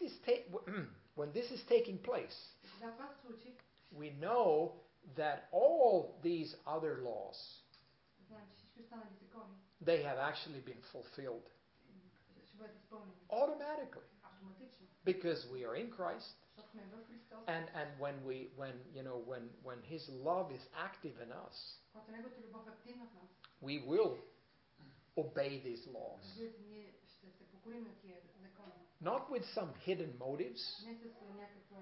[SPEAKER 1] this is taking place,
[SPEAKER 2] И когато това се случи,
[SPEAKER 1] we know that all these other laws,
[SPEAKER 2] знаем, че всички останали закони
[SPEAKER 1] they have actually been fulfilled
[SPEAKER 2] ще бъдат изпълнени
[SPEAKER 1] automatically
[SPEAKER 2] автоматично,
[SPEAKER 1] because we are in Christ.
[SPEAKER 2] защото сме в Христос.
[SPEAKER 1] And when His love is active in us,
[SPEAKER 2] Когато Неговата любов е активна в нас,
[SPEAKER 1] we will obey these laws.
[SPEAKER 2] разбира се, ние ще се покорим на тия закони.
[SPEAKER 1] Not with some hidden motives,
[SPEAKER 2] Не с някаква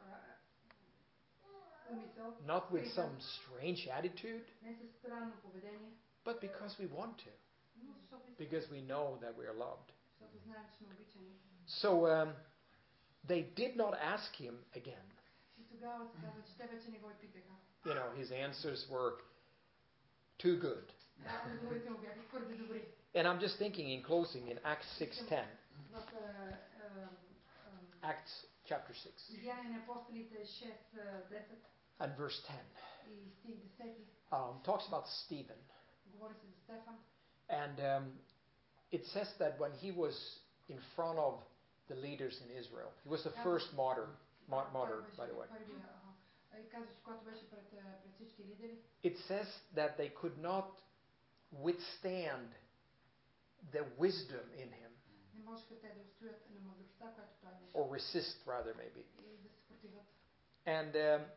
[SPEAKER 2] умисъл,
[SPEAKER 1] not with
[SPEAKER 2] скрита,
[SPEAKER 1] some strange attitude,
[SPEAKER 2] не с странно поведение,
[SPEAKER 1] but because we want to,
[SPEAKER 2] но защото
[SPEAKER 1] because we know that we are loved.
[SPEAKER 2] защото знаем, че сме обичани.
[SPEAKER 1] So they did not ask Him again.
[SPEAKER 2] И тогава се казва, че те вече не го и питаха.
[SPEAKER 1] His answers were too good.
[SPEAKER 2] Да, отговорите му бяха твърде добри.
[SPEAKER 1] And I'm just thinking in closing in Acts 6:10.
[SPEAKER 2] В
[SPEAKER 1] Acts chapter 6
[SPEAKER 2] Деяния на апостолите 6:10
[SPEAKER 1] and verse 10.
[SPEAKER 2] и стих 10
[SPEAKER 1] Talks about Stephen.
[SPEAKER 2] говори се за Стефан.
[SPEAKER 1] And it says that when he was in front of the leaders in Israel, he was the first martyr, by the way.
[SPEAKER 2] И казва, че когато беше пред всички лидери,
[SPEAKER 1] It says that they could not withstand the wisdom in him,
[SPEAKER 2] не можеха те да устоят на мъдростта, която той имаше.
[SPEAKER 1] or resist rather maybe.
[SPEAKER 2] И да се противят.
[SPEAKER 1] And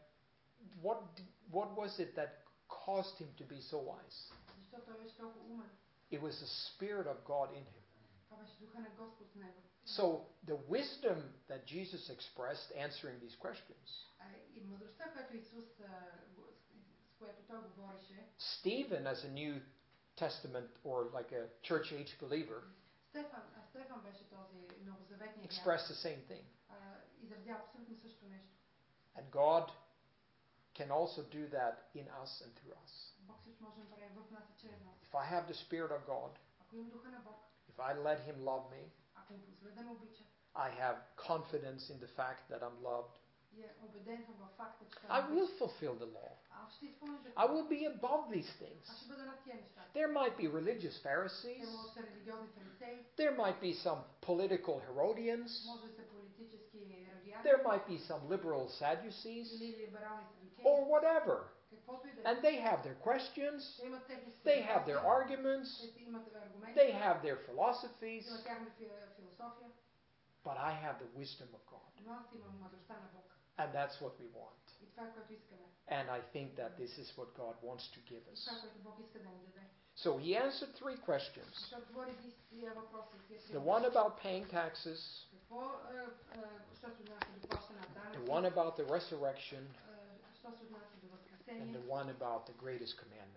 [SPEAKER 1] what was it that caused him to be so wise?
[SPEAKER 2] Защото той беше толкова умен.
[SPEAKER 1] It was the Spirit of God in him.
[SPEAKER 2] Това беше духа на Господ в него.
[SPEAKER 1] So the wisdom that Jesus expressed answering these questions,
[SPEAKER 2] И мъдростта, която Исус, с която той говореше,
[SPEAKER 1] Stephen as a New Testament or like a church age believer
[SPEAKER 2] Стефан беше този новозаветния
[SPEAKER 1] expressed the same thing.
[SPEAKER 2] изразява абсолютно също нещо.
[SPEAKER 1] And God can also do that in us and through us.
[SPEAKER 2] Бог също може да прави в нас и чрез нас.
[SPEAKER 1] If I have the Spirit of God,
[SPEAKER 2] Ако имам духа на Бог,
[SPEAKER 1] if I let Him love me,
[SPEAKER 2] ако му позволя да ме обича,
[SPEAKER 1] I have confidence in the fact that I'm loved.
[SPEAKER 2] и убеден съм във факта, че
[SPEAKER 1] I will fulfill the law.
[SPEAKER 2] аз ще изпълня
[SPEAKER 1] I
[SPEAKER 2] закона.
[SPEAKER 1] will be above these things.
[SPEAKER 2] Аз ще бъда над тия неща.
[SPEAKER 1] There might be religious Pharisees.
[SPEAKER 2] Те може да са религиозни фарисеи,
[SPEAKER 1] There might be some political Herodians.
[SPEAKER 2] може да са политически радиани,
[SPEAKER 1] There might be some liberal Sadducees.
[SPEAKER 2] или либерални садукеи,
[SPEAKER 1] Or whatever.
[SPEAKER 2] каквото и да
[SPEAKER 1] And
[SPEAKER 2] е.
[SPEAKER 1] they have their questions.
[SPEAKER 2] Те имат техни
[SPEAKER 1] They have their
[SPEAKER 2] въпроси,
[SPEAKER 1] arguments.
[SPEAKER 2] те имат аргументи,
[SPEAKER 1] They have their philosophies.
[SPEAKER 2] имат тяхна философия,
[SPEAKER 1] But I have the wisdom of God.
[SPEAKER 2] но аз имам мъдростта на Бог.
[SPEAKER 1] And that's what we want.
[SPEAKER 2] И това е което искаме.
[SPEAKER 1] And I think that this is what God wants to give
[SPEAKER 2] И това
[SPEAKER 1] us.
[SPEAKER 2] е което Бог иска да ни даде.
[SPEAKER 1] So He answered 3 questions.
[SPEAKER 2] Защото говори тия въпроси.
[SPEAKER 1] The one about paying taxes,
[SPEAKER 2] Какво, що се отнася до плащане на данъци,
[SPEAKER 1] the one about the resurrection,
[SPEAKER 2] що се отнася до
[SPEAKER 1] and
[SPEAKER 2] възкресение,
[SPEAKER 1] the one about the greatest commandment.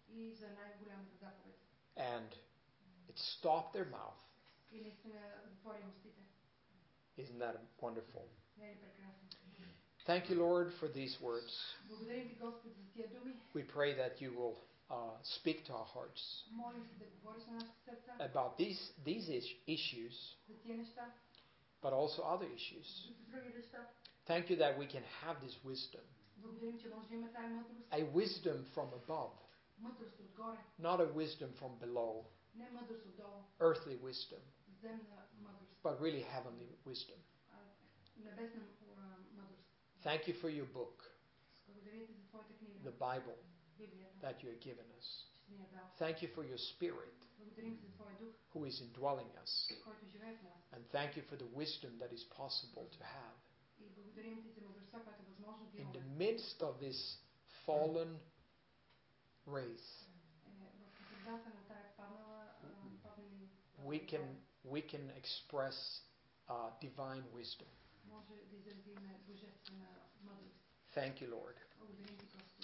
[SPEAKER 2] и за най-голямата заповед.
[SPEAKER 1] And it stopped their mouth.
[SPEAKER 2] И наистина затвори устите.
[SPEAKER 1] Isn't that wonderful?
[SPEAKER 2] Не е ли прекрасно?
[SPEAKER 1] Thank you, Lord, for these words.
[SPEAKER 2] Благодарим ти, Господи, за тия думи.
[SPEAKER 1] We pray that you will speak to our hearts
[SPEAKER 2] Молим се да говориш на нашите сърца
[SPEAKER 1] about these issues,
[SPEAKER 2] за тия неща,
[SPEAKER 1] but also other issues.
[SPEAKER 2] и за други неща.
[SPEAKER 1] Thank you that we can have this wisdom,
[SPEAKER 2] Благодарим, че може да има тая мъдрост.
[SPEAKER 1] a wisdom from above,
[SPEAKER 2] Мъдрост отгоре,
[SPEAKER 1] not a wisdom from below,
[SPEAKER 2] не мъдрост отдолу,
[SPEAKER 1] earthly wisdom,
[SPEAKER 2] земна мъдрост,
[SPEAKER 1] but really heavenly wisdom.
[SPEAKER 2] Небесна мъдрост.
[SPEAKER 1] Thank you for your book,
[SPEAKER 2] Благодарим ти за твоята книга,
[SPEAKER 1] the Bible
[SPEAKER 2] Библията,
[SPEAKER 1] that you have given us.
[SPEAKER 2] че ни я дал.
[SPEAKER 1] Thank you for your Spirit
[SPEAKER 2] Благодарим за твоя дух,
[SPEAKER 1] who is indwelling us.
[SPEAKER 2] който живее в нас.
[SPEAKER 1] And thank you for the wisdom that is possible to have
[SPEAKER 2] И благодарим ти за мъдростта, която е възможно да
[SPEAKER 1] in the
[SPEAKER 2] имаме.
[SPEAKER 1] midst of this fallen race.
[SPEAKER 2] В средата на тая паднали
[SPEAKER 1] We can express divine wisdom.
[SPEAKER 2] може да изразим божествена мъдрост.
[SPEAKER 1] Thank you, Lord.
[SPEAKER 2] Благодарим ти, Господи.